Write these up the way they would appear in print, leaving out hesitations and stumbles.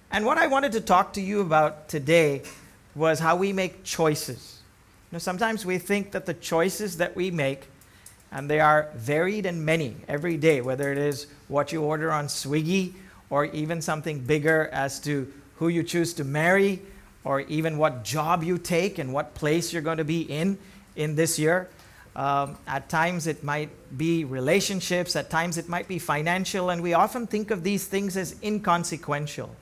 And what I wanted to talk to you about today was how we make choices. Sometimes we think that the choices that we make, and they are varied and many every day, whether it is what you order on Swiggy or even something bigger as to who you choose to marry or even what job you take and what place you're going to be in this year. At times it might be relationships, at times it might be financial, and we often think of these things as inconsequential.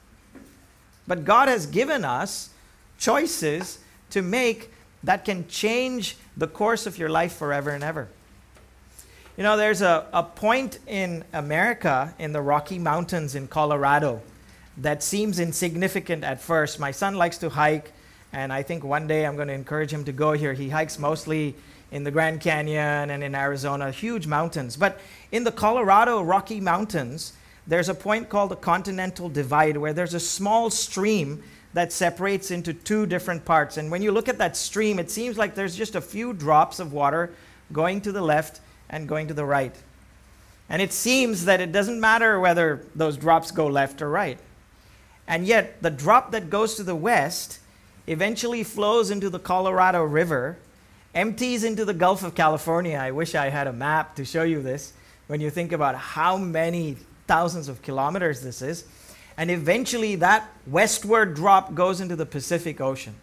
But God has given us choices to make that can change the course of your life forever and ever. There's a point in America, in the Rocky Mountains in Colorado, that seems insignificant at first. My son likes to hike, and I think one day I'm going to encourage him to go here. He hikes mostly in the Grand Canyon and in Arizona, huge mountains. But in the Colorado Rocky Mountains, there's a point called the Continental Divide where there's a small stream that separates into two different parts. And when you look at that stream, it seems like there's just a few drops of water going to the left and going to the right. And it seems that it doesn't matter whether those drops go left or right. And yet, the drop that goes to the west eventually flows into the Colorado River, empties into the Gulf of California. I wish I had a map to show you this when you think about how many thousands of kilometers this is. And eventually that westward drop goes into the Pacific Ocean.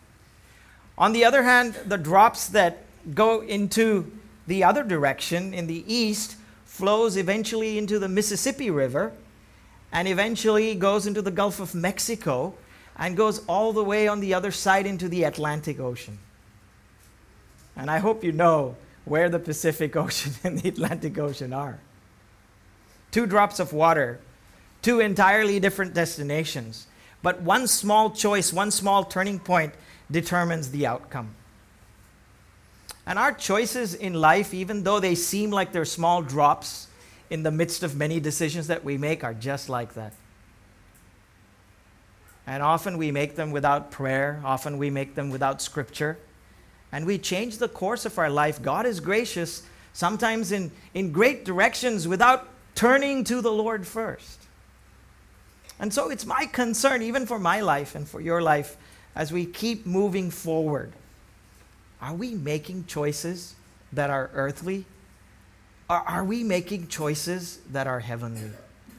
On the other hand, the drops that go into the other direction in the east flows eventually into the Mississippi River and eventually goes into the Gulf of Mexico and goes all the way on the other side into the Atlantic Ocean. And I hope you know where the Pacific Ocean and the Atlantic Ocean are. Two drops of water, two entirely different destinations, but one small choice, one small turning point determines the outcome. And our choices in life, even though they seem like they're small drops in the midst of many decisions that we make, are just like that. And often we make them without prayer, often we make them without scripture, and we change the course of our life. God is gracious, sometimes in great directions without turning to the Lord first. And so it's my concern, even for my life and for your life, as we keep moving forward. Are we making choices that are earthly? Or are we making choices that are heavenly?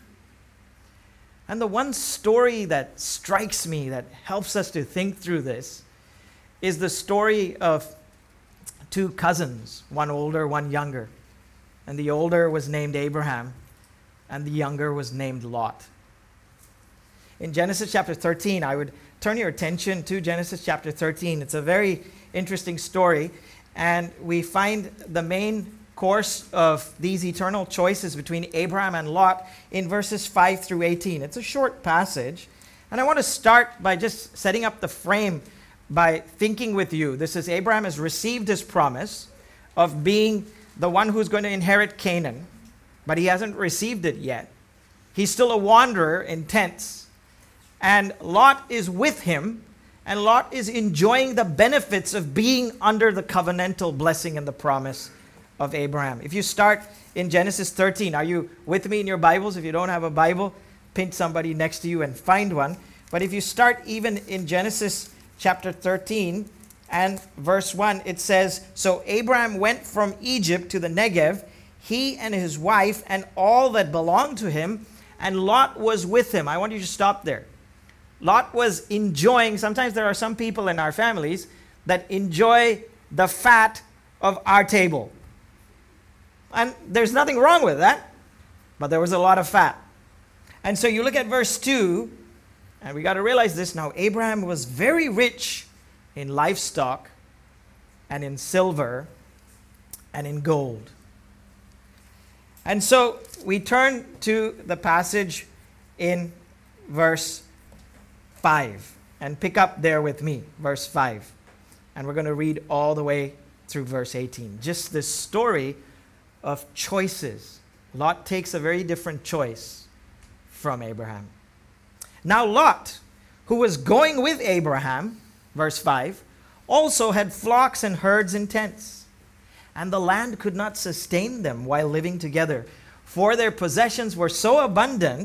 And the one story that strikes me, that helps us to think through this, is the story of two cousins, one older, one younger. And the older was named Abraham, and the younger was named Lot. In Genesis chapter 13, I would turn your attention to Genesis chapter 13. It's a very interesting story, and we find the main course of these eternal choices between Abraham and Lot in verses 5 through 18. It's a short passage, and I want to start by just setting up the frame by thinking with you. This is Abraham has received his promise of being the one who's going to inherit Canaan, but he hasn't received it yet. He's still a wanderer in tents, and Lot is with him, and Lot is enjoying the benefits of being under the covenantal blessing and the promise of Abraham. If you start in Genesis 13, are you with me in your Bibles? If you don't have a Bible, pinch somebody next to you and find one. But if you start even in Genesis chapter 13 and verse 1, it says, "So Abraham went from Egypt to the Negev, he and his wife and all that belonged to him, and Lot was with him." I want you to stop there. Lot was enjoying, sometimes there are some people in our families that enjoy the fat of our table. And there's nothing wrong with that, but there was a lot of fat. And so you look at verse 2, and we got to realize this now. Abraham was very rich in livestock and in silver and in gold. And so we turn to the passage in verse 5 and pick up there with me, verse 5. And we're going to read all the way through verse 18. Just this story of choices. Lot takes a very different choice from Abraham. Now Lot, who was going with Abraham, verse 5, also had flocks and herds and tents. And the land could not sustain them while living together, for their possessions were so abundant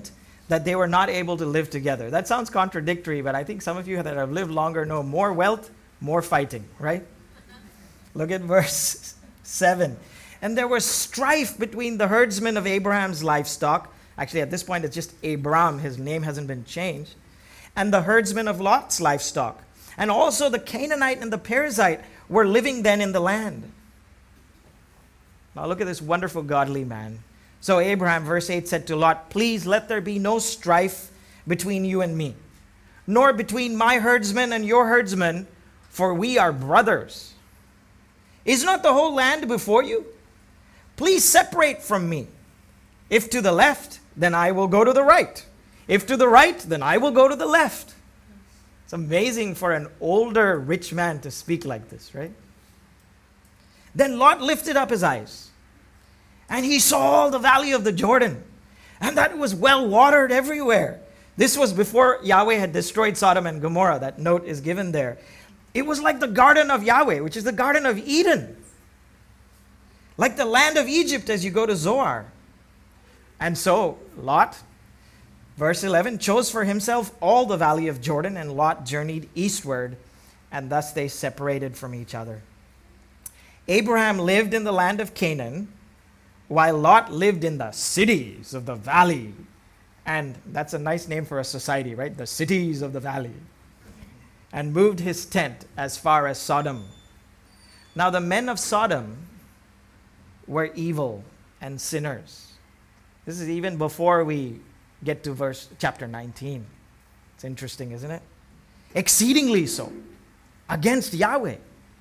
that they were not able to live together. That sounds contradictory, but I think some of you that have lived longer know more wealth, more fighting, right? Look at verse 7. And there was strife between the herdsmen of Abraham's livestock. Actually, at this point, it's just Abram. His name hasn't been changed. And the herdsmen of Lot's livestock. And also the Canaanite and the Perizzite were living then in the land. Now look at this wonderful godly man. So Abraham, verse 8, said to Lot, "Please let there be no strife between you and me, nor between my herdsmen and your herdsmen, for we are brothers. Is not the whole land before you? Please separate from me. If to the left, then I will go to the right. If to the right, then I will go to the left." It's amazing for an older rich man to speak like this, right? Then Lot lifted up his eyes, and he saw all the valley of the Jordan, and that it was well watered everywhere. This was before Yahweh had destroyed Sodom and Gomorrah. That note is given there. It was like the garden of Yahweh, which is the garden of Eden. Like the land of Egypt as you go to Zoar. And so Lot, verse 11, chose for himself all the valley of Jordan, and Lot journeyed eastward, and thus they separated from each other. Abraham lived in the land of Canaan, while Lot lived in the cities of the valley. And that's a nice name for a society, right? The cities of the valley. And moved his tent as far as Sodom. Now the men of Sodom were evil and sinners. This is even before we get to chapter 19. It's interesting, isn't it? Exceedingly so. Against Yahweh.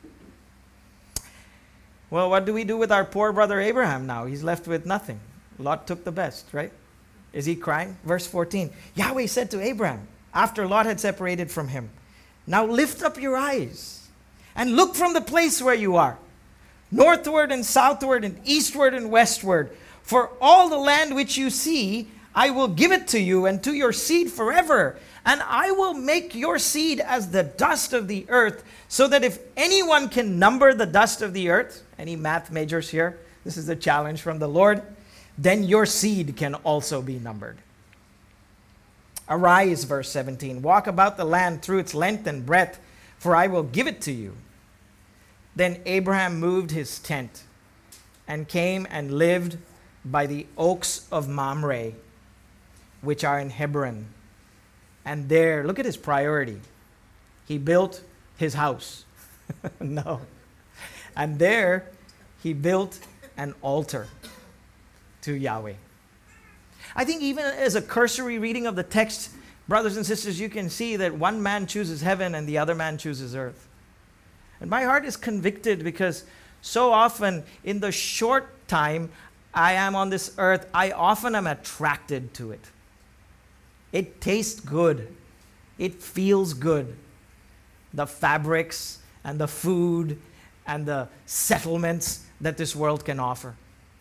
Well, what do we do with our poor brother Abraham now? He's left with nothing. Lot took the best, right? Is he crying? Verse 14. Yahweh said to Abraham, after Lot had separated from him, "Now lift up your eyes and look from the place where you are, northward and southward and eastward and westward. For all the land which you see, I will give it to you and to your seed forever. And I will make your seed as the dust of the earth, so that if anyone can number the dust of the earth," any math majors here? This is the challenge from the Lord. "Then your seed can also be numbered. Arise," verse 17, "walk about the land through its length and breadth, for I will give it to you." Then Abraham moved his tent and came and lived by the oaks of Mamre, which are in Hebron. And there, look at his priority. He built his house. No. And there he built an altar to Yahweh. I think even as a cursory reading of the text, brothers and sisters, you can see that one man chooses heaven and the other man chooses earth. And my heart is convicted because so often in the short time I am on this earth, I often am attracted to it. It tastes good. It feels good. The fabrics and the food and the settlements that this world can offer.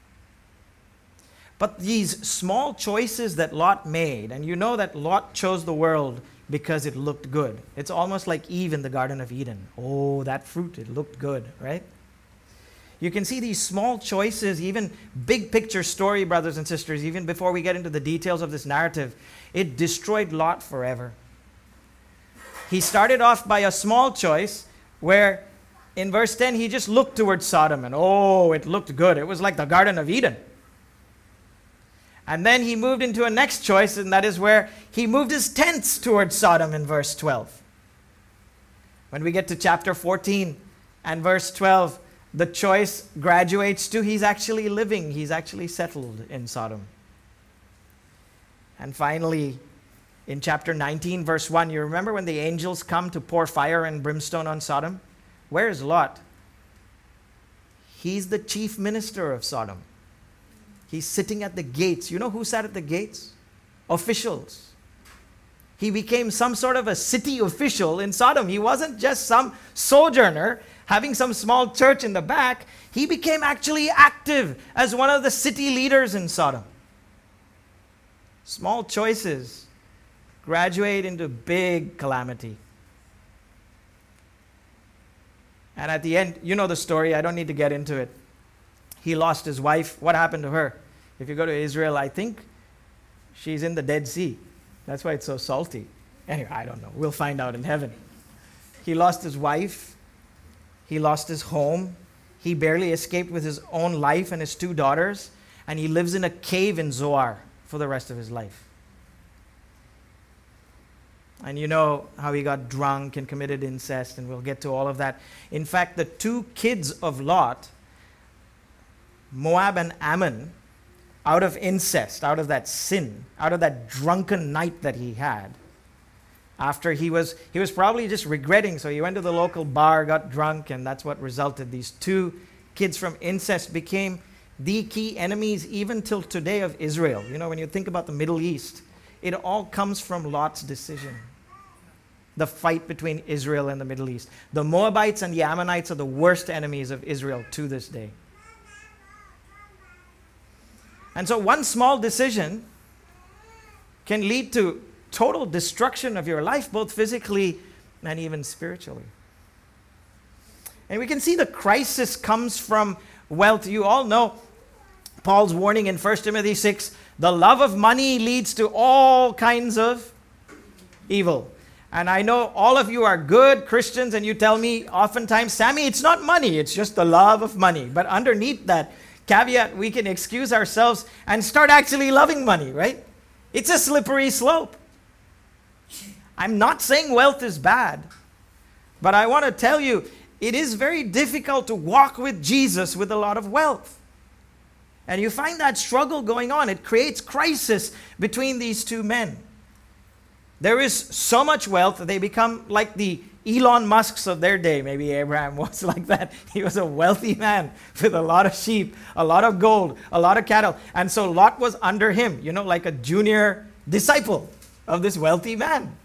But these small choices that Lot made, and you know that Lot chose the world because it looked good. It's almost like Eve in the Garden of Eden. Oh, that fruit, it looked good, right? You can see these small choices, even big picture story, brothers and sisters, even before we get into the details of this narrative, it destroyed Lot forever. He started off by a small choice where in verse 10 he just looked towards Sodom and oh, it looked good. It was like the Garden of Eden. And then he moved into a next choice, and that is where he moved his tents towards Sodom in verse 12. When we get to chapter 14 and verse 12, the choice graduates to he's actually living, he's actually settled in Sodom. And finally, in chapter 19, verse 1, you remember when the angels come to pour fire and brimstone on Sodom? Where is Lot? He's the chief minister of Sodom. He's sitting at the gates. You know who sat at the gates? Officials. He became some sort of a city official in Sodom. He wasn't just some sojourner having some small church in the back. He became actually active as one of the city leaders in Sodom. Small choices graduate into big calamity. And at the end, you know the story. I don't need to get into it. He lost his wife. What happened to her? If you go to Israel, I think She's in the Dead Sea. That's why it's so salty. Anyway, I don't know. We'll find out in heaven. He lost his wife. He lost his home. He barely escaped with his own life and his 2 daughters. And he lives in a cave in Zoar for the rest of his life. And you know how he got drunk and committed incest, and we'll get to all of that. In fact, the 2 kids of Lot, Moab and Ammon, out of incest, out of that sin, out of that drunken night that he had, after he was probably just regretting, so he went to the local bar, got drunk, and that's what resulted. These 2 kids from incest became the key enemies even till today of Israel. You know, when you think about the Middle East, it all comes from Lot's decision. The fight between Israel and the Middle East. The Moabites and the Ammonites are the worst enemies of Israel to this day. And so one small decision can lead to total destruction of your life, both physically and even spiritually. And we can see the crisis comes from wealth. You all know Paul's warning in 1 Timothy 6, the love of money leads to all kinds of evil. And I know all of you are good Christians, and you tell me oftentimes, Sammy, it's not money, it's just the love of money. But underneath that caveat, we can excuse ourselves and start actually loving money, right? It's a slippery slope. I'm not saying wealth is bad, but I want to tell you, it is very difficult to walk with Jesus with a lot of wealth. And you find that struggle going on. It creates crisis between these 2 men. There is so much wealth, they become like the Elon Musks of their day. Maybe Abraham was like that. He was a wealthy man with a lot of sheep, a lot of gold, a lot of cattle. And so Lot was under him, you know, like a junior disciple of this wealthy man.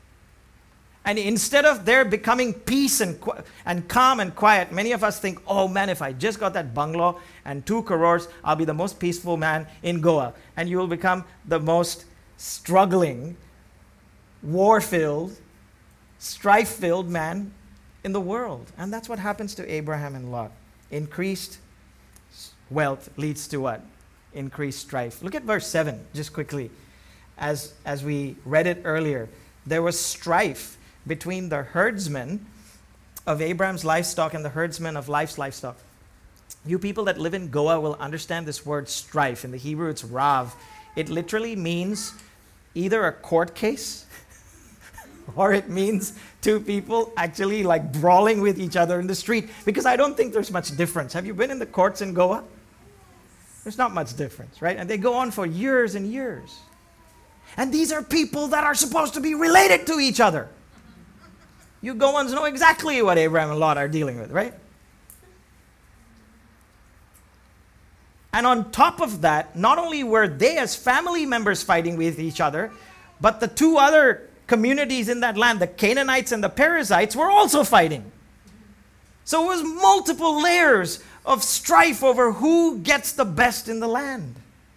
And instead of there becoming peace and calm and quiet, many of us think, oh man, if I just got that bungalow and 2 crores, I'll be the most peaceful man in Goa. And you will become the most struggling, war-filled, strife-filled man in the world. And that's what happens to Abraham and Lot. Increased wealth leads to what? Increased strife. Look at verse 7, just quickly. As we read it earlier, there was strife between the herdsmen of Abraham's livestock and the herdsmen of Lot's livestock. You people that live in Goa will understand this word strife. In the Hebrew, it's rav. It literally means either a court case or it means 2 people actually like brawling with each other in the street, because I don't think there's much difference. Have you been in the courts in Goa? There's not much difference, right? And they go on for years and years. And these are people that are supposed to be related to each other. You Goans know exactly what Abraham and Lot are dealing with, right? And on top of that, not only were they as family members fighting with each other, but the 2 other communities in that land, the Canaanites and the Perizzites, were also fighting. So it was multiple layers of strife over who gets the best in the land.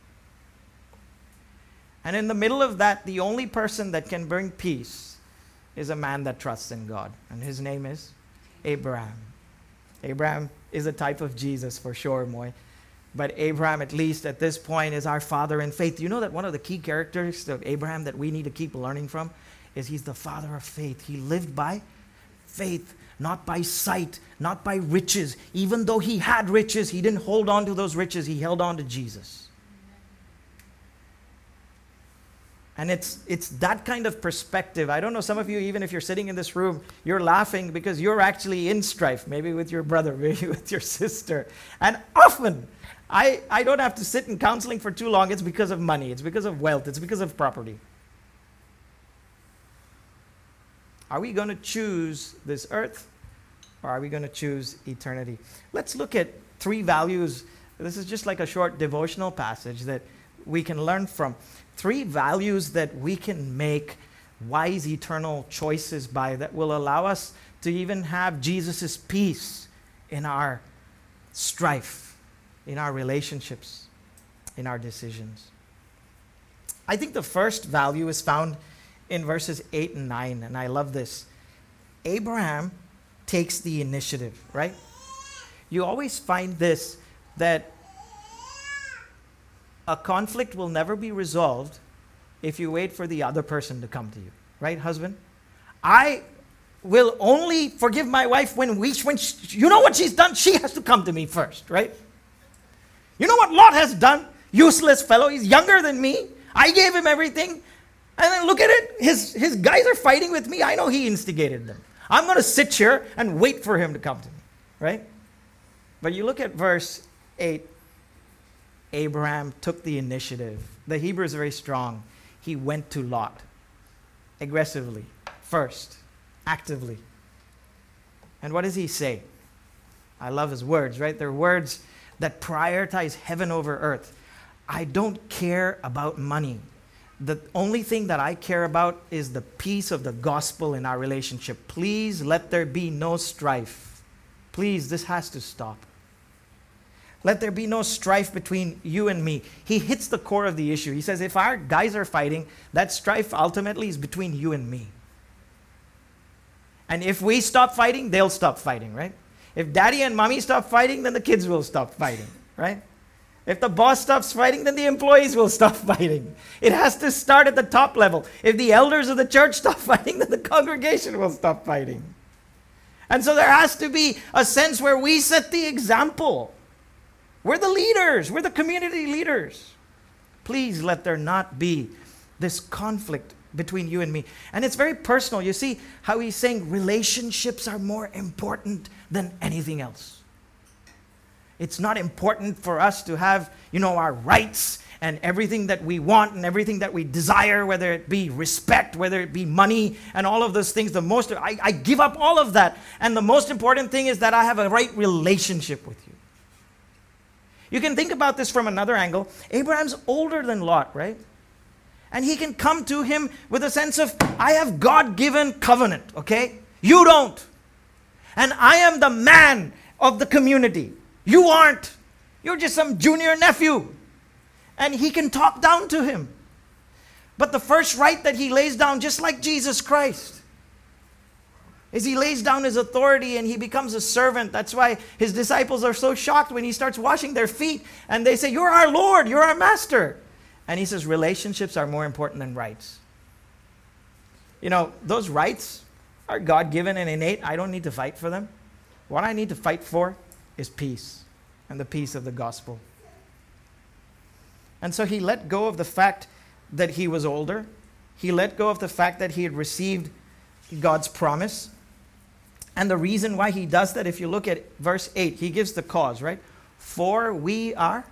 And in the middle of that, the only person that can bring peace is a man that trusts in God. And his name is Abraham. Abraham is a type of Jesus for sure, Moy. But Abraham, at least at this point, is our father in faith. You know that one of the key characteristics of Abraham that we need to keep learning from is he's the father of faith. He lived by faith, not by sight, not by riches. Even though he had riches, he didn't hold on to those riches. He held on to Jesus. And it's that kind of perspective. I don't know, some of you, even if you're sitting in this room, you're laughing because you're actually in strife, maybe with your brother, maybe with your sister. And often, I don't have to sit in counseling for too long. It's because of money. It's because of wealth. It's because of property. Are we going to choose this earth, or are we going to choose eternity? Let's look at 3 values. This is just like a short devotional passage that we can learn from. 3 values that we can make wise eternal choices by that will allow us to even have Jesus' peace in our strife, in our relationships, in our decisions. I think the first value is found in verses 8 and 9, and I love this. Abraham takes the initiative, right? You always find this, that a conflict will never be resolved if you wait for the other person to come to you. Right, husband? I will only forgive my wife when you know what she's done? She has to come to me first, right? You know what Lot has done? Useless fellow. He's younger than me. I gave him everything. And then look at it. His guys are fighting with me. I know he instigated them. I'm going to sit here and wait for him to come to me, right? But you look at verse 8. Abraham took the initiative. The Hebrew is very strong. He went to Lot aggressively, first, actively. And what does he say? I love his words, right? They're words that prioritize heaven over earth. I don't care about money. The only thing that I care about is the peace of the gospel in our relationship. Please let there be no strife. Please, this has to stop. Let there be no strife between you and me. He hits the core of the issue. He says, if our guys are fighting, that strife ultimately is between you and me. And if we stop fighting, they'll stop fighting, right? If daddy and mommy stop fighting, then the kids will stop fighting, right? If the boss stops fighting, then the employees will stop fighting. It has to start at the top level. If the elders of the church stop fighting, then the congregation will stop fighting. And so there has to be a sense where we set the example. We're the leaders. We're the community leaders. Please let there not be this conflict between you and me. And it's very personal. You see how he's saying relationships are more important than anything else. It's not important for us to have, our rights and everything that we want and everything that we desire, whether it be respect, whether it be money, and all of those things. I give up all of that. And the most important thing is that I have a right relationship with you. You can think about this from another angle. Abraham's older than Lot, right? And he can come to him with a sense of, I have God-given covenant, okay? You don't. And I am the man of the community. You aren't. You're just some junior nephew. And he can talk down to him. But the first right that he lays down, just like Jesus Christ, is he lays down his authority and he becomes a servant. That's why his disciples are so shocked when he starts washing their feet. And they say, you're our Lord, you're our master. And he says, relationships are more important than rights. Those rights are God-given and innate. I don't need to fight for them. What I need to fight for is peace and the peace of the gospel. And so he let go of the fact that he was older. He let go of the fact that he had received God's promise. And the reason why he does that, if you look at verse 8, he gives the cause, right? For we are.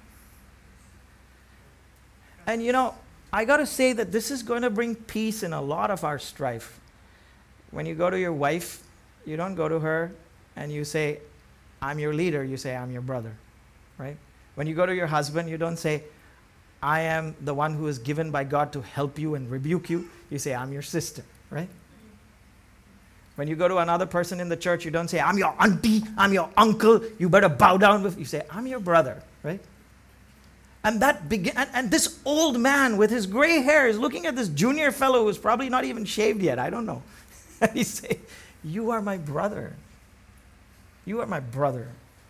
And I got to say that this is going to bring peace in a lot of our strife. When you go to your wife, you don't go to her and you say, I'm your leader. You say, I'm your brother, right? When you go to your husband, you don't say, I am the one who is given by God to help you and rebuke you. You say, I'm your sister, right? When you go to another person in the church, you don't say, I'm your auntie, I'm your uncle, you better bow down with. You say, I'm your brother, right? And and this old man with his gray hair is looking at this junior fellow who's probably not even shaved yet. I don't know. And he say, you are my brother. You are my brother.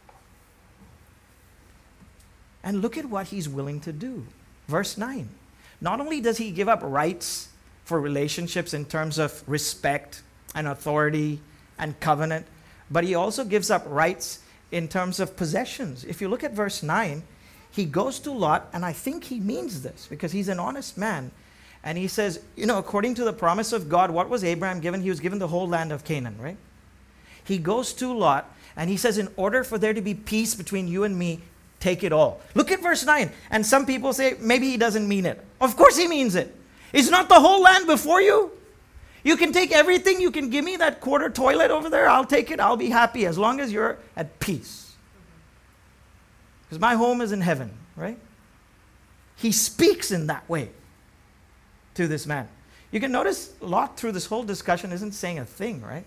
And look at what he's willing to do. Verse 9. Not only does he give up rights for relationships in terms of respect and authority and covenant, but he also gives up rights in terms of possessions. If you look at verse 9, he goes to Lot, and I think he means this because he's an honest man. And he says, according to the promise of God, what was Abraham given? He was given the whole land of Canaan, right? He goes to Lot, and he says, in order for there to be peace between you and me, take it all. Look at verse 9. And some people say, maybe he doesn't mean it. Of course he means it. Is not the whole land before you? You can take everything. You can give me that quarter toilet over there. I'll take it. I'll be happy as long as you're at peace. Because my home is in heaven, right? He speaks in that way to this man. You can notice Lot through this whole discussion isn't saying a thing, right?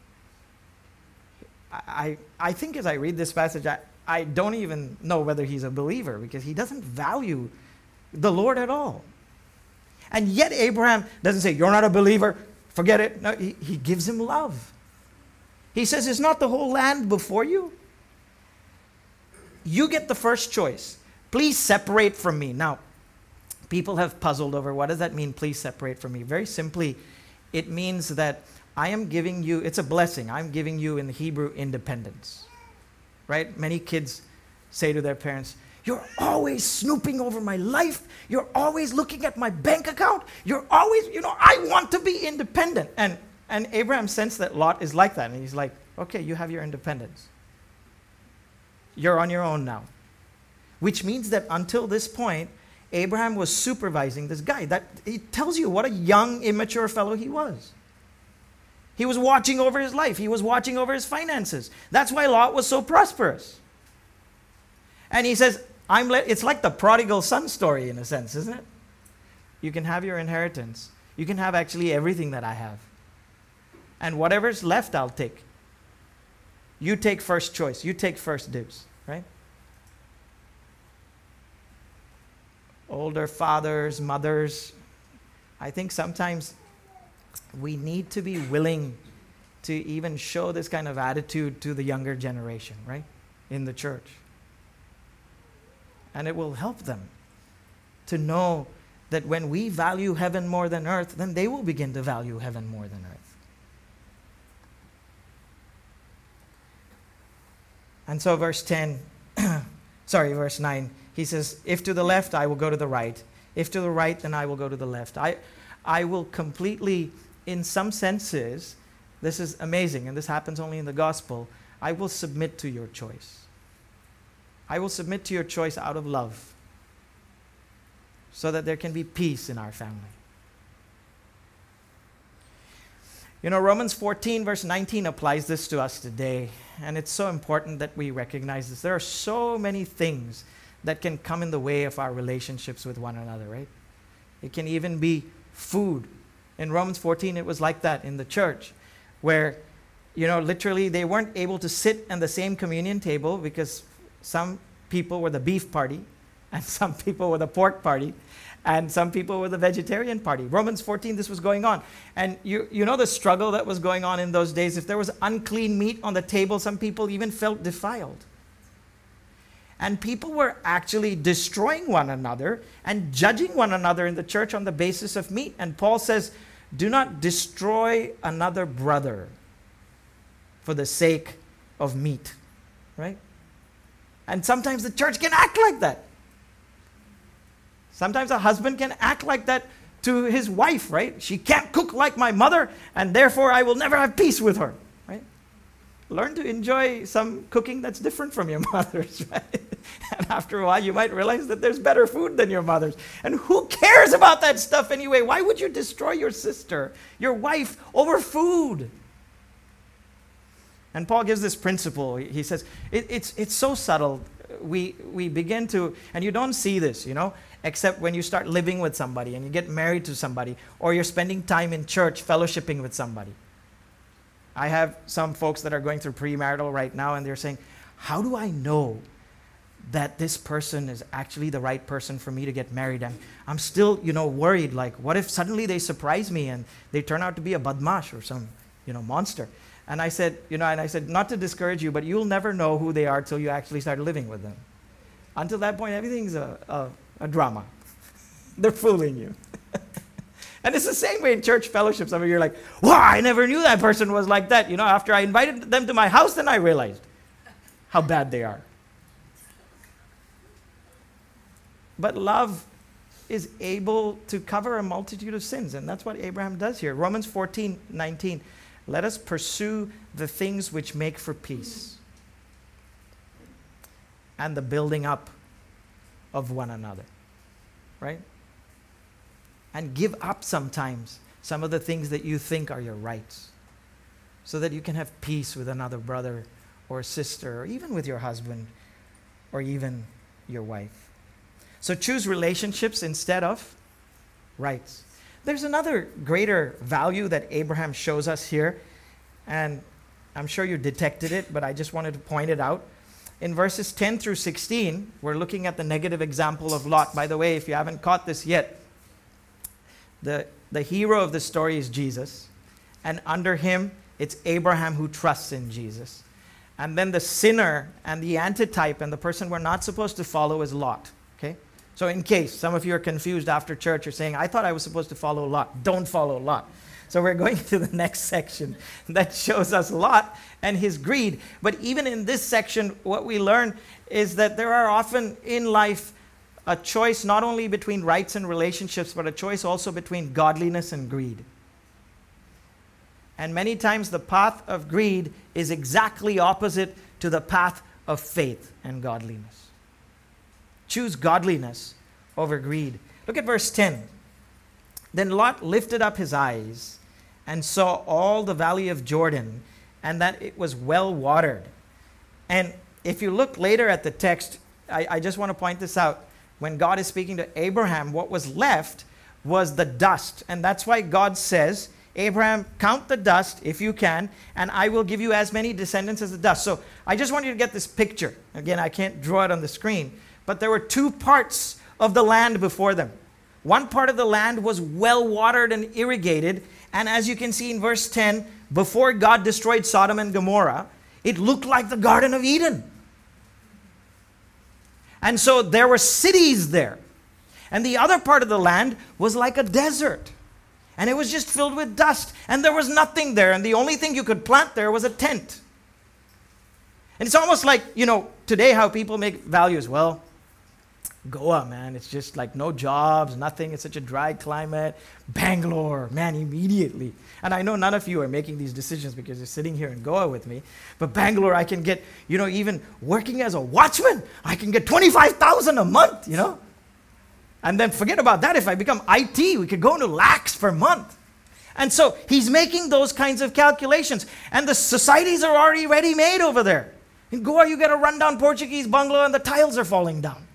I think as I read this passage, I don't even know whether he's a believer because he doesn't value the Lord at all. And yet Abraham doesn't say, you're not a believer, forget it. No, he gives him love. He says, is not the whole land before you? You get the first choice. Please separate from me. Now, People have puzzled over, what does that mean, please separate from me? Very simply, it means that I am giving you, it's a blessing, I'm giving you in the Hebrew independence, right? Many kids say to their parents, you're always snooping over my life, you're always looking at my bank account, you're always, I want to be independent. And Abraham sensed that Lot is like that, and he's like, okay, you have your independence. You're on your own now. Which means that until this point, Abraham was supervising this guy. That it tells you what a young, immature fellow he was. He was watching over his life. He was watching over his finances. That's why Lot was so prosperous. And he says, it's like the prodigal son story in a sense, isn't it? You can have your inheritance. You can have actually everything that I have. And whatever's left, I'll take. You take first choice. You take first dibs, right? Older fathers, mothers, I think sometimes we need to be willing to even show this kind of attitude to the younger generation, right? In the church. And it will help them to know that when we value heaven more than earth, then they will begin to value heaven more than earth. And so verse 9, he says, if to the left, I will go to the right. If to the right, then I will go to the left. I will completely, in some senses, this is amazing, and this happens only in the gospel, I will submit to your choice. I will submit to your choice out of love, so that there can be peace in our family. Romans 14 verse 19 applies this to us today, and it's so important that we recognize this. There are so many things that can come in the way of our relationships with one another, right? It can even be food. In Romans 14, it was like that in the church, where, literally they weren't able to sit at the same communion table because some people were the beef party, and some people were the pork party, and some people were the vegetarian party. Romans 14, this was going on. And you know the struggle that was going on in those days. If there was unclean meat on the table, some people even felt defiled. And people were actually destroying one another and judging one another in the church on the basis of meat. And Paul says, do not destroy another brother for the sake of meat, right? And sometimes the church can act like that. Sometimes a husband can act like that to his wife, right? She can't cook like my mother, and therefore I will never have peace with her, right? Learn to enjoy some cooking that's different from your mother's, right? And after a while, you might realize that there's better food than your mother's. And who cares about that stuff anyway? Why would you destroy your sister, your wife, over food? And Paul gives this principle. He says, it's so subtle. We begin to, and you don't see this, except when you start living with somebody and you get married to somebody, or you're spending time in church fellowshipping with somebody. I have some folks that are going through premarital right now, and they're saying, how do I know that this person is actually the right person for me to get married? I'm still, worried, like, what if suddenly they surprise me and they turn out to be a badmash or some, monster? And I said, not to discourage you, but you'll never know who they are till you actually start living with them. Until that point, everything's a drama. They're fooling you. And it's the same way in church fellowship. Some of you are like, wow, I never knew that person was like that. After I invited them to my house, then I realized how bad they are. But love is able to cover a multitude of sins, and that's what Abraham does here. Romans 14:19. Let us pursue the things which make for peace and the building up of one another, right? And give up sometimes some of the things that you think are your rights, so that you can have peace with another brother or sister, or even with your husband, or even your wife. So choose relationships instead of rights. There's another greater value that Abraham shows us here, and I'm sure you detected it, but I just wanted to point it out. In verses 10 through 16, we're looking at the negative example of Lot. By the way, if you haven't caught this yet, the hero of the story is Jesus, and under him, it's Abraham who trusts in Jesus. And then the sinner and the antitype and the person we're not supposed to follow is Lot. Okay? So in case some of you are confused after church, you're saying, I thought I was supposed to follow Lot. Don't follow Lot. So we're going to the next section that shows us Lot and his greed. But even in this section, what we learn is that there are often in life a choice not only between rights and relationships, but a choice also between godliness and greed. And many times the path of greed is exactly opposite to the path of faith and godliness. Choose godliness over greed. Look at verse 10. Then Lot lifted up his eyes and saw all the valley of Jordan, and that it was well watered. And if you look later at the text, I just want to point this out. When God is speaking to Abraham, what was left was the dust. And that's why God says, Abraham, count the dust if you can, and I will give you as many descendants as the dust. So I just want you to get this picture. Again, I can't draw it on the screen, but there were two parts of the land before them. One part of the land was well watered and irrigated, and as you can see in verse 10, before God destroyed Sodom and Gomorrah, it looked like the Garden of Eden. And so there were cities there. And the other part of the land was like a desert. And it was just filled with dust. And there was nothing there. And the only thing you could plant there was a tent. And it's almost like, today how people make values. Well, Goa, man, it's just like no jobs, nothing. It's such a dry climate. Bangalore, man, immediately. And I know none of you are making these decisions because you're sitting here in Goa with me. But Bangalore, I can get, even working as a watchman, I can get 25,000 a month, And then forget about that. If I become IT, we could go into lakhs per month. And so he's making those kinds of calculations. And the societies are already ready-made over there. In Goa, you get a rundown Portuguese bungalow and the tiles are falling down.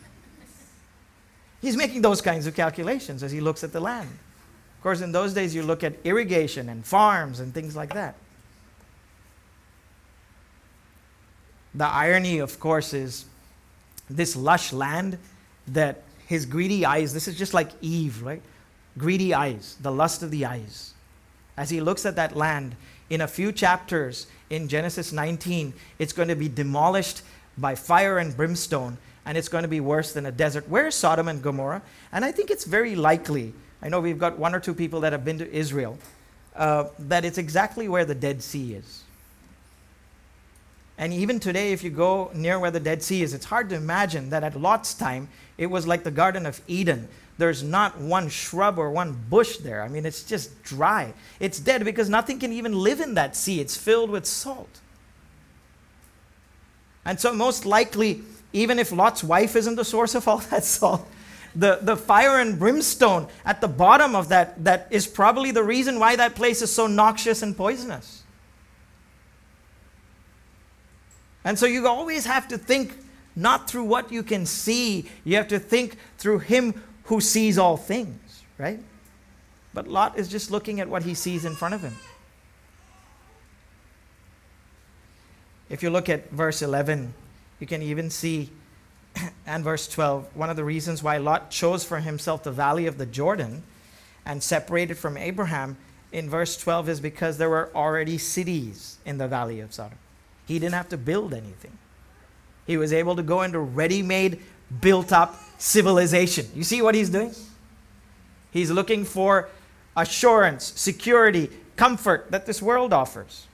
He's making those kinds of calculations as he looks at the land. Of course, in those days, you look at irrigation and farms and things like that. The irony, of course, is this lush land that his greedy eyes, this is just like Eve, right? Greedy eyes, the lust of the eyes. As he looks at that land, in a few chapters in Genesis 19, it's going to be demolished by fire and brimstone, and it's going to be worse than a desert. Where is Sodom and Gomorrah? And I think it's very likely, I know we've got one or two people that have been to Israel, that it's exactly where the Dead Sea is. And even today, if you go near where the Dead Sea is, it's hard to imagine that at Lot's time, it was like the Garden of Eden. There's not one shrub or one bush there. I mean, it's just dry. It's dead because nothing can even live in that sea. It's filled with salt. And so most likely, even if Lot's wife isn't the source of all that salt, the fire and brimstone at the bottom of that is probably the reason why that place is so noxious and poisonous. And so you always have to think not through what you can see. You have to think through him who sees all things, right? But Lot is just looking at what he sees in front of him. If you look at verse 11, you can even see, and verse 12, one of the reasons why Lot chose for himself the valley of the Jordan and separated from Abraham in verse 12 is because there were already cities in the valley of Sodom. He didn't have to build anything. He was able to go into ready-made, built-up civilization. You see what he's doing? He's looking for assurance, security, comfort that this world offers.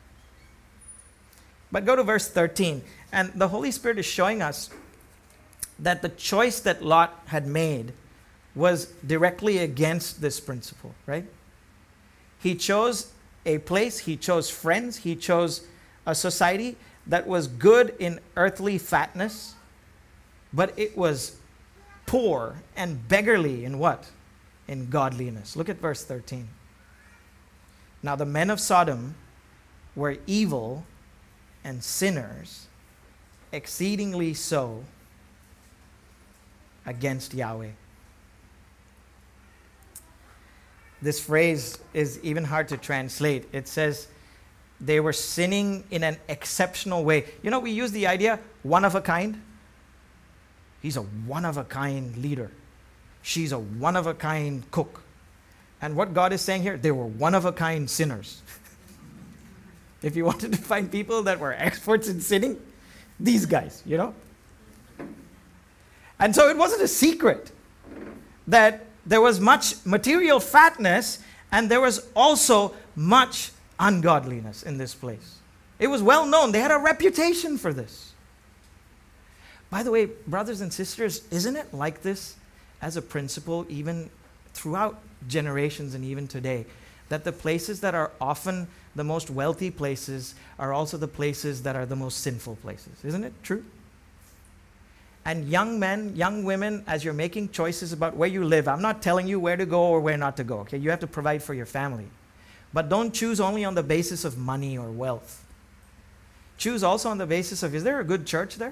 But go to verse 13. And the Holy Spirit is showing us that the choice that Lot had made was directly against this principle, right? He chose a place, he chose friends, he chose a society that was good in earthly fatness, but it was poor and beggarly in what? In godliness. Look at verse 13. Now the men of Sodom were evil and sinners, exceedingly so, against Yahweh. This phrase is even hard to translate. It says they were sinning in an exceptional way. You know, we use the idea, one of a kind. He's a one-of-a-kind leader. She's a one-of-a-kind cook. And what God is saying here, they were one-of-a-kind sinners. If you wanted to find people that were experts in sinning, these guys, And so it wasn't a secret that there was much material fatness and there was also much ungodliness in this place. It was well known. They had a reputation for this. By the way, brothers and sisters, isn't it like this as a principle even throughout generations and even today? That the places that are often the most wealthy places are also the places that are the most sinful places. Isn't it true? And young men, young women, as you're making choices about where you live, I'm not telling you where to go or where not to go, okay? You have to provide for your family. But don't choose only on the basis of money or wealth. Choose also on the basis of, is there a good church there?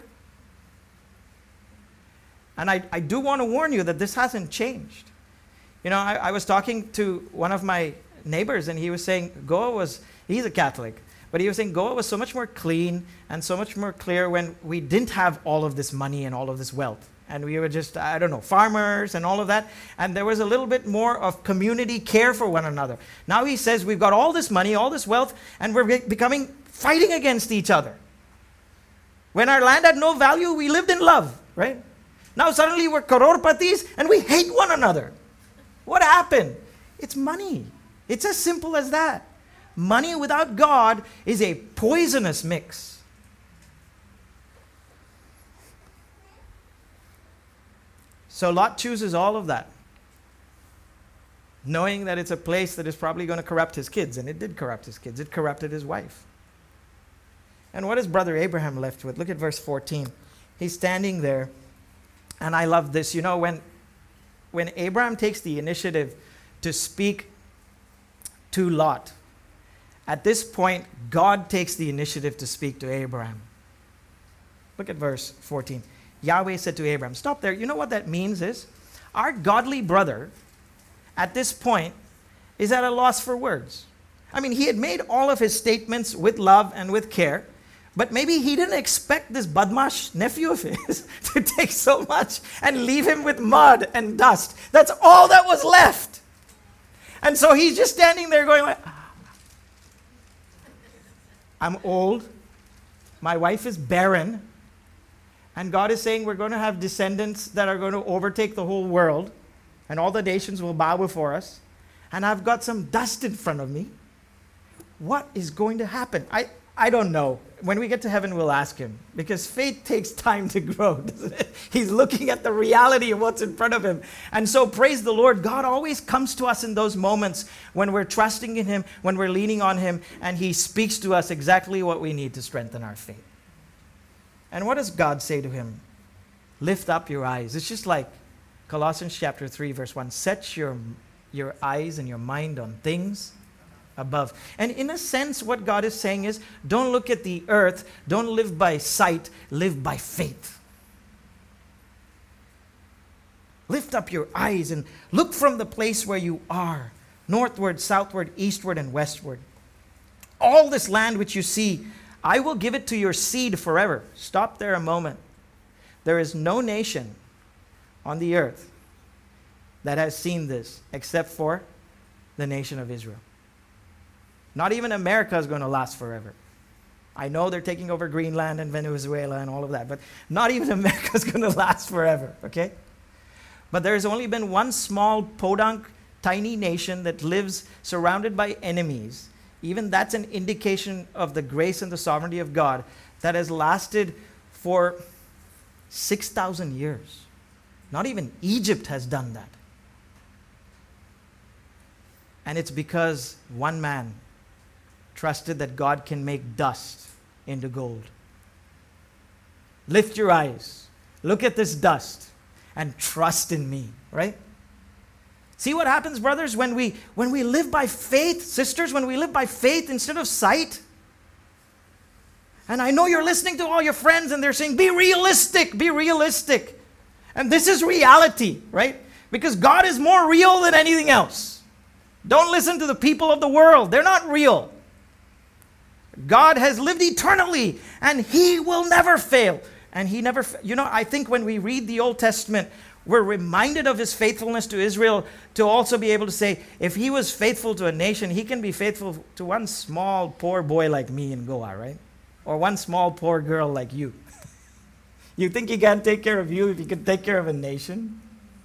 And I do want to warn you that this hasn't changed. You know, I was talking to one of my neighbors and he was saying he's a Catholic, but he was saying Goa was so much more clean and so much more clear when we didn't have all of this money and all of this wealth. And we were just, farmers and all of that. And there was a little bit more of community care for one another. Now he says we've got all this money, all this wealth, and we're fighting against each other. When our land had no value, we lived in love, right? Now suddenly we're crorpatis and we hate one another. What happened? It's money. It's as simple as that. Money without God is a poisonous mix. So Lot chooses all of that, knowing that it's a place that is probably going to corrupt his kids. And it did corrupt his kids. It corrupted his wife. And what is Brother Abraham left with? Look at verse 14. He's standing there. And I love this. You know, when Abraham takes the initiative to speak to Lot, at this point, God takes the initiative to speak to Abraham. Look at verse 14. Yahweh said to Abraham, stop there. You know what that means is, our godly brother, at this point, is at a loss for words. I mean, he had made all of his statements with love and with care, but maybe he didn't expect this badmash nephew of his to take so much and leave him with mud and dust. That's all that was left. And so he's just standing there going like, I'm old, my wife is barren, and God is saying we're going to have descendants that are going to overtake the whole world, and all the nations will bow before us, and I've got some dust in front of me. What is going to happen? I don't know. When we get to heaven, we'll ask him, because faith takes time to grow, doesn't it? He's looking at the reality of what's in front of him. And so praise the Lord, God always comes to us in those moments when we're trusting in him, when we're leaning on him, and he speaks to us exactly what we need to strengthen our faith. And what does God say to him? Lift up your eyes. It's just like Colossians chapter 3, verse 1. Set your eyes and your mind on things above. And in a sense, what God is saying is, don't look at the earth, don't live by sight, live by faith. Lift up your eyes and look from the place where you are, northward, southward, eastward, and westward. All this land which you see, I will give it to your seed forever. Stop there a moment. There is no nation on the earth that has seen this except for the nation of Israel. Not even America is going to last forever. I know they're taking over Greenland and Venezuela and all of that, but not even America is going to last forever, okay? But there's only been one small, podunk, tiny nation that lives surrounded by enemies. Even that's an indication of the grace and the sovereignty of God that has lasted for 6,000 years. Not even Egypt has done that. And it's because one man trusted that God can make dust into gold. Lift your eyes, look at this dust, and trust in me, right? See what happens, brothers, when we live by faith, sisters, when we live by faith instead of sight. And I know you're listening to all your friends and they're saying, be realistic, be realistic. And this is reality, right? Because God is more real than anything else. Don't listen to the people of the world. They're not real. God has lived eternally and he will never fail. And he never, I think when we read the Old Testament, we're reminded of his faithfulness to Israel to also be able to say, if he was faithful to a nation, he can be faithful to one small poor boy like me in Goa, right? Or one small poor girl like you. You think he can't take care of you if he can take care of a nation?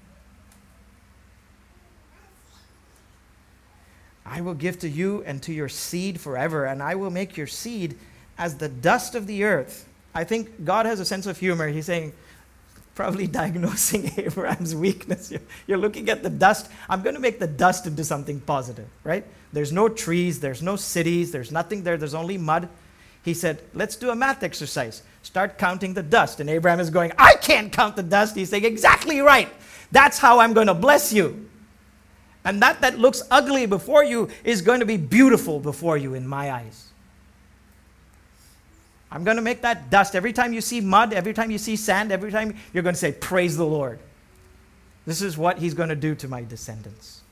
I will give to you and to your seed forever, and I will make your seed as the dust of the earth. I think God has a sense of humor. He's saying, probably diagnosing Abraham's weakness. You're looking at the dust. I'm going to make the dust into something positive, right? There's no trees, there's no cities, there's nothing there, there's only mud. He said, let's do a math exercise. Start counting the dust. And Abraham is going, I can't count the dust. He's saying, exactly right. That's how I'm going to bless you. And that looks ugly before you is going to be beautiful before you in my eyes. I'm going to make that dust. Every time you see mud, every time you see sand, every time you're going to say, praise the Lord. This is what he's going to do to my descendants.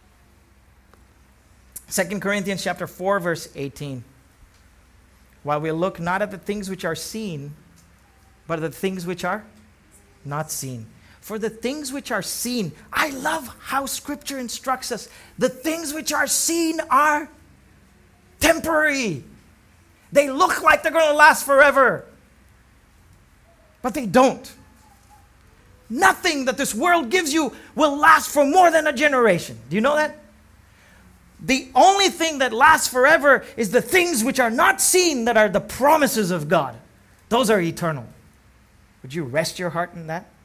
2 Corinthians chapter 4, verse 18. While we look not at the things which are seen, but at the things which are not seen. For the things which are seen, I love how Scripture instructs us. The things which are seen are temporary. They look like they're going to last forever. But they don't. Nothing that this world gives you will last for more than a generation. Do you know that? The only thing that lasts forever is the things which are not seen, that are the promises of God. Those are eternal. Would you rest your heart in that?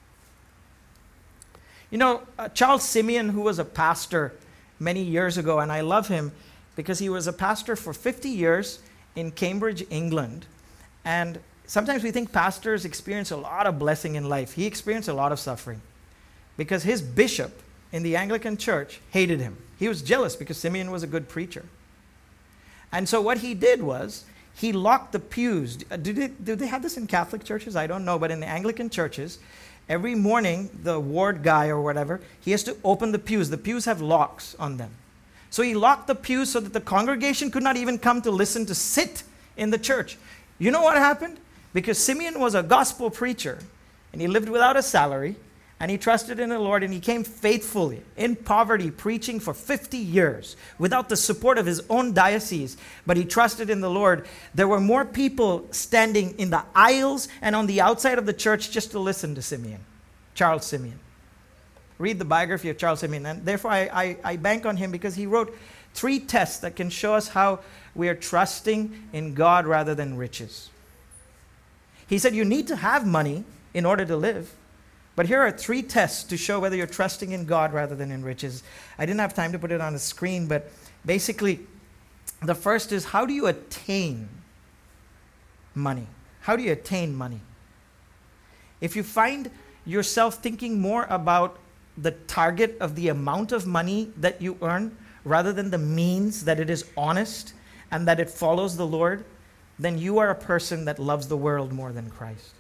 You know, Charles Simeon, who was a pastor many years ago, and I love him because he was a pastor for 50 years in Cambridge, England. And sometimes we think pastors experience a lot of blessing in life. He experienced a lot of suffering because his bishop in the Anglican church hated him. He was jealous because Simeon was a good preacher. And so what he did was he locked the pews. Do they have this in Catholic churches? I don't know, but in the Anglican churches, every morning, the ward guy or whatever, he has to open the pews. The pews have locks on them. So he locked the pews so that the congregation could not even come to listen, to sit in the church. You know what happened? Because Simeon was a gospel preacher, and he lived without a salary, and he trusted in the Lord, and he came faithfully in poverty, preaching for 50 years without the support of his own diocese. But he trusted in the Lord. There were more people standing in the aisles and on the outside of the church just to listen to Simeon, Charles Simeon. Read the biography of Charles Simeon. And therefore, I bank on him because he wrote 3 tests that can show us how we are trusting in God rather than riches. He said you need to have money in order to live. But here are 3 tests to show whether you're trusting in God rather than in riches. I didn't have time to put it on the screen, but basically, the first is, how do you attain money? How do you attain money? If you find yourself thinking more about the target of the amount of money that you earn rather than the means, that it is honest and that it follows the Lord, then you are a person that loves the world more than Christ.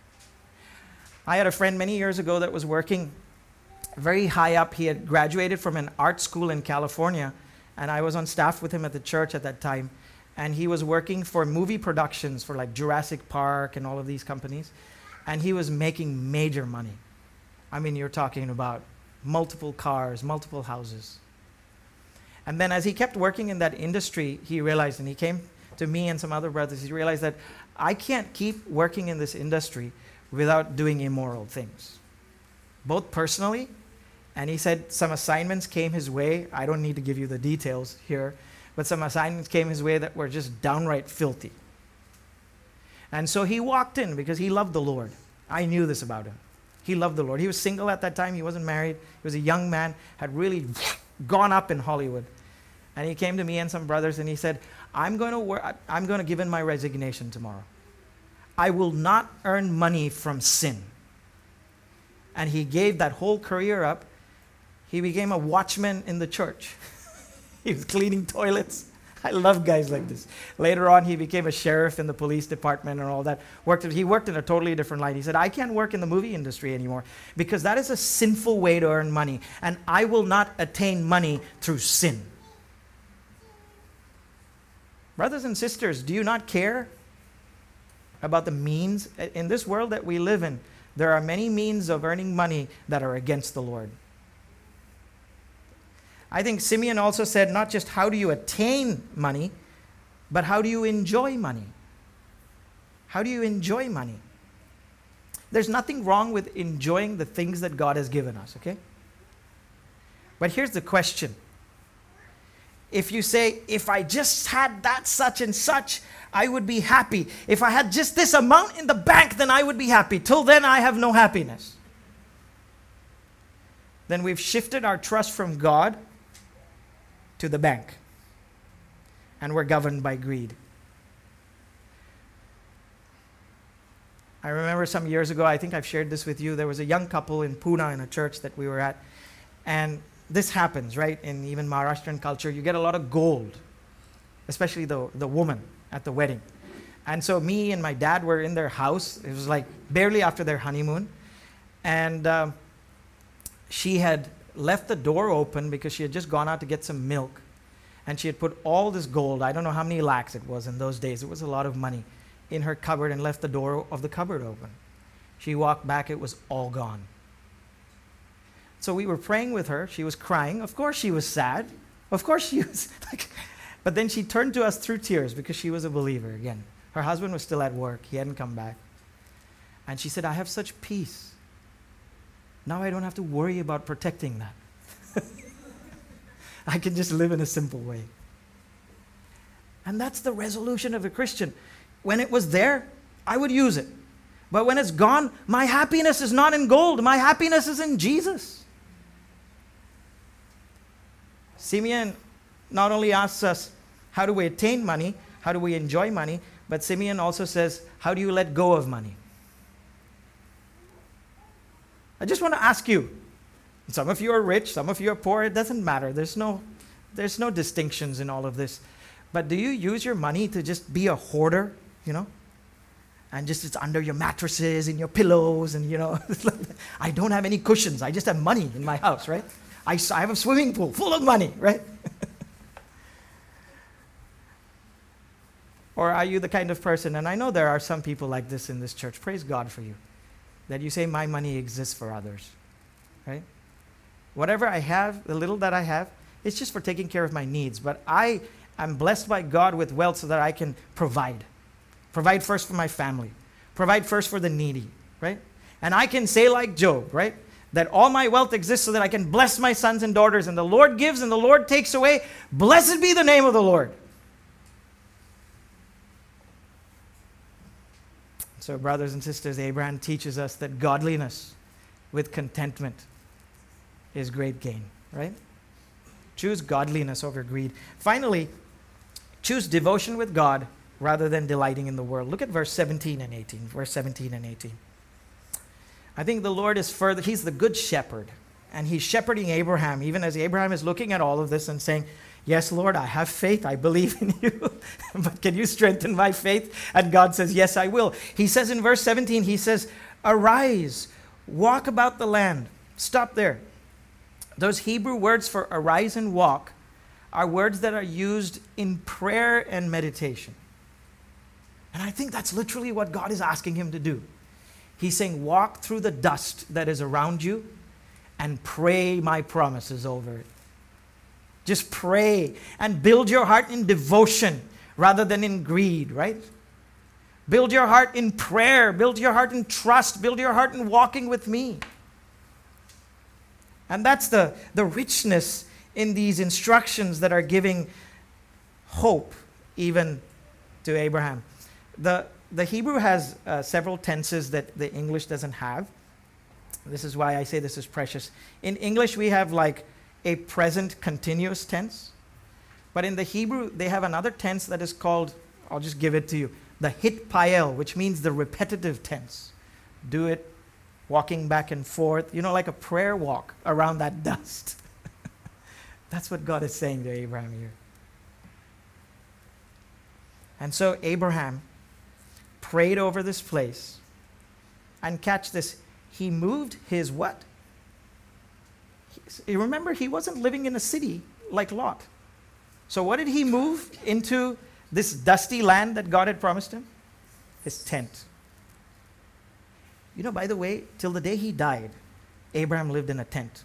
I had a friend many years ago that was working very high up. He had graduated from an art school in California, and I was on staff with him at the church at that time. And he was working for movie productions for like Jurassic Park and all of these companies. And he was making major money. I mean, you're talking about multiple cars, multiple houses. And then as he kept working in that industry, he realized, and he came to me and some other brothers, he realized that I can't keep working in this industry without doing immoral things, both personally, and he said some assignments came his way. I don't need to give you the details here, but some assignments came his way that were just downright filthy. And so he walked in because he loved the Lord. I knew this about him. He loved the Lord. He was single at that time. He wasn't married. He was a young man, had really gone up in Hollywood. And he came to me and some brothers and he said, I'm going to give in my resignation tomorrow. I will not earn money from sin. And he gave that whole career up. He became a watchman in the church. He was cleaning toilets. I love guys like this. Later on, he became a sheriff in the police department and all that. He worked in a totally different line. He said, I can't work in the movie industry anymore because that is a sinful way to earn money. And I will not attain money through sin. Brothers and sisters, do you not care about the means? In this world that we live in, there are many means of earning money that are against the Lord. I think Simeon also said not just how do you attain money, but how do you enjoy money? How do you enjoy money? There's nothing wrong with enjoying the things that God has given us, okay? But here's the question. If you say, if I just had that such and such, I would be happy. If I had just this amount in the bank, then I would be happy. Till then, I have no happiness. Then we've shifted our trust from God to the bank. And we're governed by greed. I remember some years ago, I think I've shared this with you, there was a young couple in Pune in a church that we were at. And this happens, right? In even Maharashtrian culture, you get a lot of gold, especially the woman at the wedding. And so me and my dad were in their house. It was like barely after their honeymoon. And she had left the door open because she had just gone out to get some milk. And she had put all this gold, I don't know how many lakhs it was in those days, it was a lot of money, in her cupboard and left the door of the cupboard open. She walked back, it was all gone. So we were praying with her. She was crying. Of course she was sad. Of course she was like, but then she turned to us through tears because she was a believer again. Her husband was still at work. He hadn't come back. And she said, I have such peace. Now I don't have to worry about protecting that. I can just live in a simple way. And that's the resolution of a Christian. When it was there, I would use it. But when it's gone, my happiness is not in gold. My happiness is in Jesus. Simeon not only asks us, how do we attain money? How do we enjoy money? But Simeon also says, how do you let go of money? I just want to ask you, some of you are rich, some of you are poor, it doesn't matter. There's no distinctions in all of this. But do you use your money to just be a hoarder, And just it's under your mattresses and your pillows and, I don't have any cushions. I just have money in my house, right? I have a swimming pool full of money, right? Or are you the kind of person, and I know there are some people like this in this church, praise God for you, that you say my money exists for others, right? Whatever I have, the little that I have, it's just for taking care of my needs. But I am blessed by God with wealth so that I can provide. Provide first for my family. Provide first for the needy, right? And I can say like Job, right? That all my wealth exists so that I can bless my sons and daughters. And the Lord gives and the Lord takes away. Blessed be the name of the Lord. So brothers and sisters, Abraham teaches us that godliness with contentment is great gain, right? Choose godliness over greed. Finally, choose devotion with God rather than delighting in the world. Look at verse 17 and 18. Verse 17 and 18. I think the Lord is further, he's the good shepherd. And he's shepherding Abraham, even as Abraham is looking at all of this and saying, yes, Lord, I have faith. I believe in you. But can you strengthen my faith? And God says, yes, I will. He says in verse 17, he says, arise, walk about the land. Stop there. Those Hebrew words for arise and walk are words that are used in prayer and meditation. And I think that's literally what God is asking him to do. He's saying, walk through the dust that is around you and pray my promises over it. Just pray and build your heart in devotion rather than in greed, right? Build your heart in prayer. Build your heart in trust. Build your heart in walking with me. And that's the richness in these instructions that are giving hope even to Abraham. The Hebrew has several tenses that the English doesn't have. This is why I say this is precious. In English, we have like a present continuous tense. But in the Hebrew, they have another tense that is called, I'll just give it to you, the hitpael, which means the repetitive tense. Do it, walking back and forth, like a prayer walk around that dust. That's what God is saying to Abraham here. And so Abraham prayed over this place. And catch this, he moved his what? You remember, he wasn't living in a city like Lot. So what did he move into this dusty land that God had promised him? His tent. By the way, till the day he died, Abraham lived in a tent.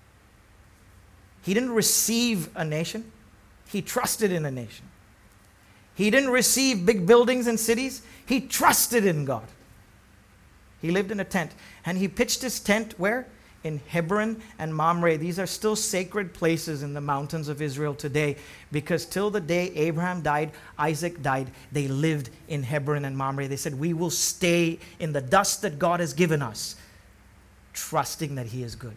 He didn't receive a nation. He trusted in a nation. He didn't receive big buildings and cities. He trusted in God. He lived in a tent. And he pitched his tent where? In Hebron and Mamre. These are still sacred places in the mountains of Israel today, because till the day Abraham died, Isaac died, they lived in Hebron and Mamre. They said, we will stay in the dust that God has given us, trusting that he is good.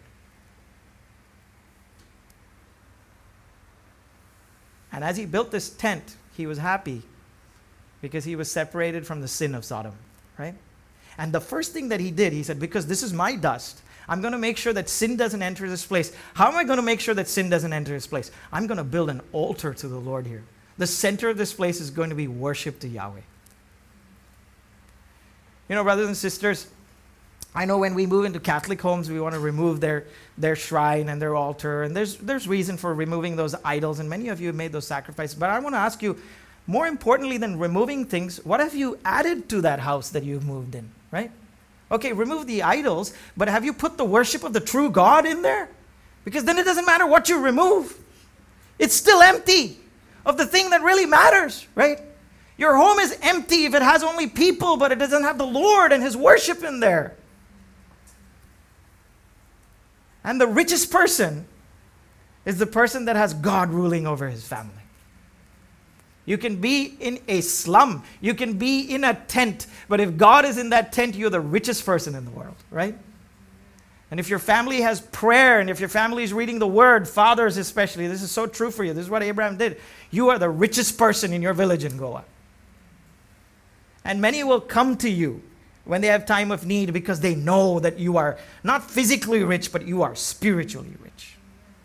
And as he built this tent, he was happy because he was separated from the sin of Sodom, right? And the first thing that he did, he said, because this is my dust, I'm going to make sure that sin doesn't enter this place. How am I going to make sure that sin doesn't enter this place? I'm going to build an altar to the Lord here. The center of this place is going to be worship to Yahweh. You know, brothers and sisters, I know when we move into Catholic homes, we want to remove their shrine and their altar. And there's reason for removing those idols. And many of you have made those sacrifices. But I want to ask you, more importantly than removing things, what have you added to that house that you've moved in, right? Okay, remove the idols, but have you put the worship of the true God in there? Because then it doesn't matter what you remove. It's still empty of the thing that really matters, right? Your home is empty if it has only people, but it doesn't have the Lord and his worship in there. And the richest person is the person that has God ruling over his family. You can be in a slum. You can be in a tent. But if God is in that tent, you're the richest person in the world, right? And if your family has prayer, and if your family is reading the word, fathers especially, this is so true for you. This is what Abraham did. You are the richest person in your village in Goa. And many will come to you when they have time of need because they know that you are not physically rich, but you are spiritually rich.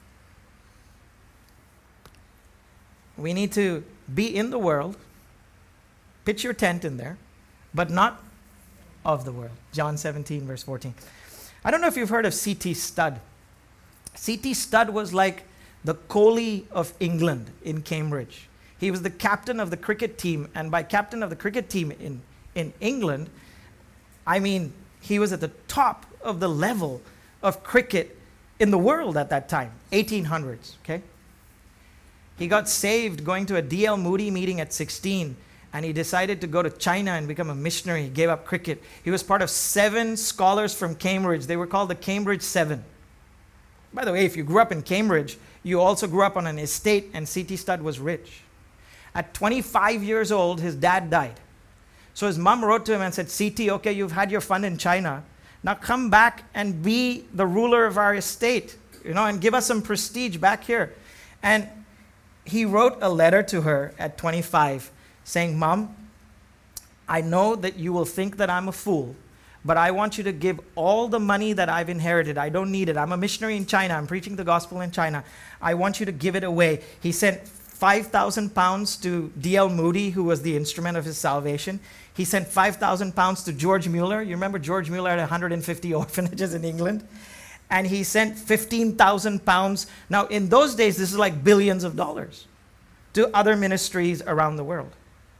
We need to be in the world, pitch your tent in there, but not of the world. John 17, verse 14. I don't know if you've heard of C.T. Studd. C.T. Studd was like the Kohli of England in Cambridge. He was the captain of the cricket team, and by captain of the cricket team in England, I mean he was at the top of the level of cricket in the world at that time, 1800s, okay? He got saved going to a D.L. Moody meeting at 16, and he decided to go to China and become a missionary. He gave up cricket. He was part of 7 scholars from Cambridge. They were called the Cambridge 7. By the way, if you grew up in Cambridge, you also grew up on an estate, and C.T. Studd was rich. At 25 years old, his dad died. So his mom wrote to him and said, C.T., okay, you've had your fun in China. Now come back and be the ruler of our estate, and give us some prestige back here. And he wrote a letter to her at 25 saying, Mom, I know that you will think that I'm a fool, but I want you to give all the money that I've inherited. I don't need it. I'm a missionary in China. I'm preaching the gospel in China. I want you to give it away. He sent 5,000 pounds to D.L. Moody, who was the instrument of his salvation. He sent 5,000 pounds to George Mueller. You remember George Mueller had 150 orphanages in England? And he sent 15,000 pounds. Now, in those days, this is like billions of dollars to other ministries around the world.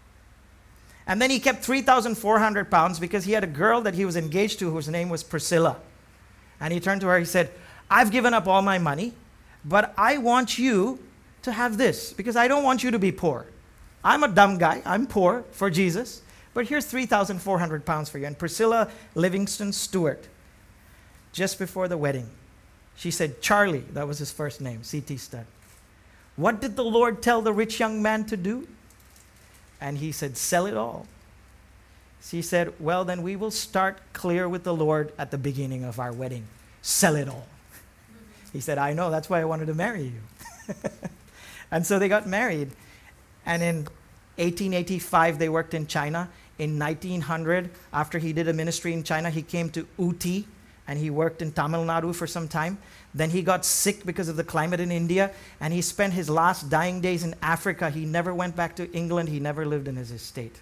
And then he kept 3,400 pounds because he had a girl that he was engaged to whose name was Priscilla. And he turned to her, he said, I've given up all my money, but I want you to have this because I don't want you to be poor. I'm a dumb guy. I'm poor for Jesus, but here's 3,400 pounds for you. And Priscilla Livingston Stewart, just before the wedding, she said, Charlie, that was his first name, C.T. Studd. What did the Lord tell the rich young man to do? And he said, sell it all. She said, well, then we will start clear with the Lord at the beginning of our wedding. Sell it all. He said, I know, that's why I wanted to marry you. And so they got married. And in 1885, they worked in China. In 1900, after he did a ministry in China, he came to Ooty, and he worked in Tamil Nadu for some time. Then he got sick because of the climate in India, and he spent his last dying days in Africa. He never went back to England. He never lived in his estate.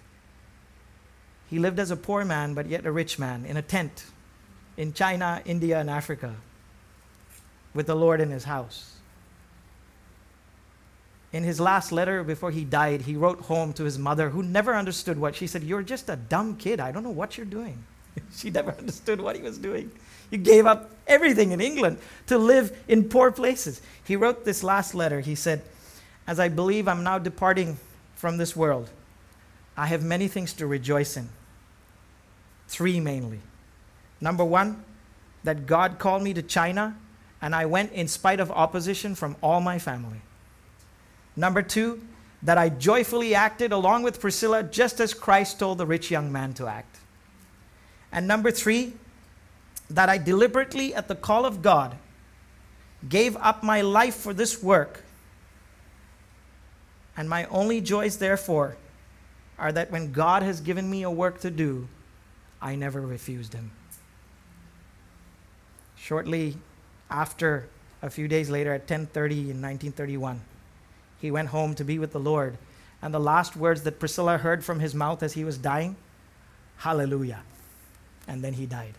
He lived as a poor man, but yet a rich man, in a tent in China, India, and Africa, with the Lord in his house. In his last letter before he died, he wrote home to his mother, who never understood what. She said, you're just a dumb kid. I don't know what you're doing. She never understood what he was doing. You gave up everything in England to live in poor places. He wrote this last letter. He said, as I believe I'm now departing from this world, I have many things to rejoice in. 3 mainly. Number one, that God called me to China, and I went in spite of opposition from all my family. Number two, that I joyfully acted along with Priscilla just as Christ told the rich young man to act. And number three, that I deliberately, at the call of God, gave up my life for this work. And my only joys, therefore, are that when God has given me a work to do, I never refused him. Shortly after, a few days later, at 10:30 in 1931, he went home to be with the Lord. And the last words that Priscilla heard from his mouth as he was dying, hallelujah. And then he died.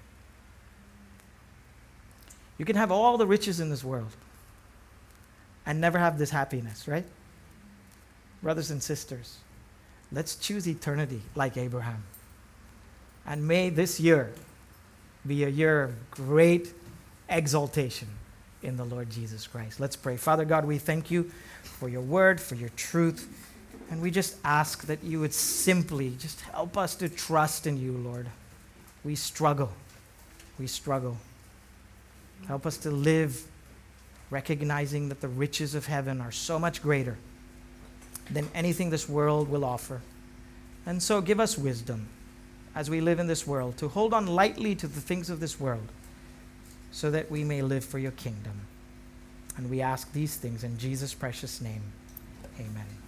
You can have all the riches in this world and never have this happiness, right? Brothers and sisters, let's choose eternity like Abraham. And may this year be a year of great exaltation in the Lord Jesus Christ. Let's pray. Father God, we thank you for your word, for your truth. And we just ask that you would simply just help us to trust in you, Lord. We struggle. We struggle. Help us to live recognizing that the riches of heaven are so much greater than anything this world will offer. And so give us wisdom as we live in this world to hold on lightly to the things of this world so that we may live for your kingdom. And we ask these things in Jesus' precious name. Amen.